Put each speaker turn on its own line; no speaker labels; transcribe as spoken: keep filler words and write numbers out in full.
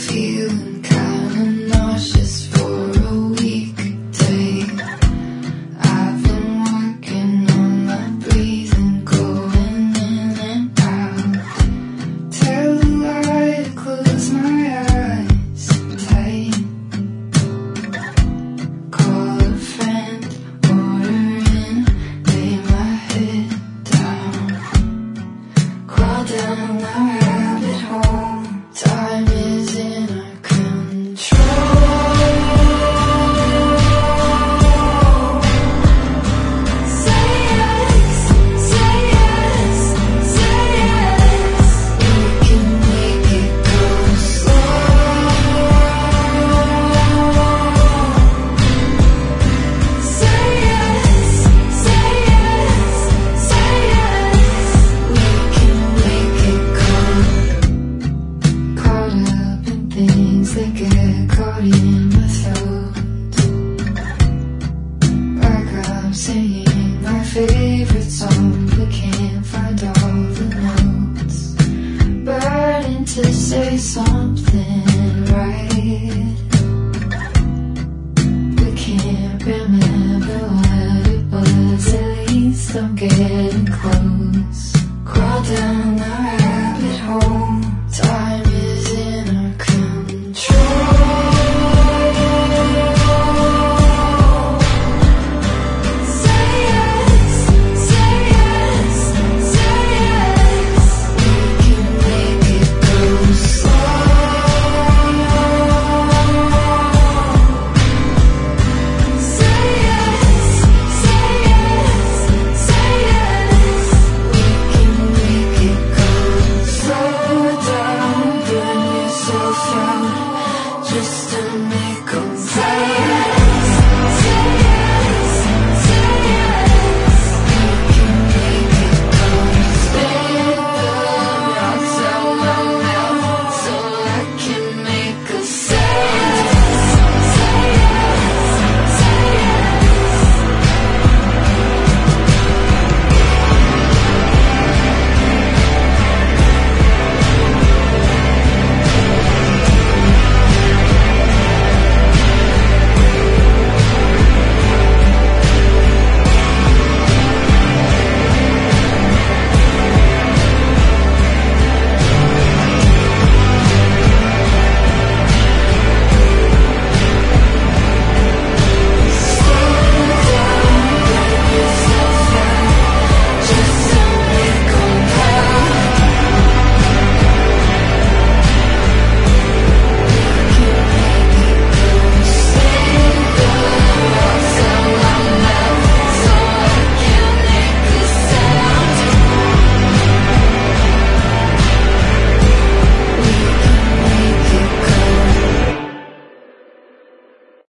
feeling kinda nauseous for a weekday. I've been working on my breathing, going in and out. Tell a lie to close my eyes tight. Call a friend, order in, lay my head down. Crawl down the rabbit hole. Time is in our control. Say yes, say yes, say yes. We can make it go slow. Say yes, say yes, say yes. We can make it go. Caught up in things that get caught in my throat. Like I'm singing my favorite song, but can't find all the notes. Burning to say something right, but can't remember what it was. At least I'm getting close. Crawl down the rabbit hole. Time is in our control. Say yes, say yes, say yes. We can make it go slow. Say yes, say yes, say yes. We can make it go. Slow down, burn yourself out. Just a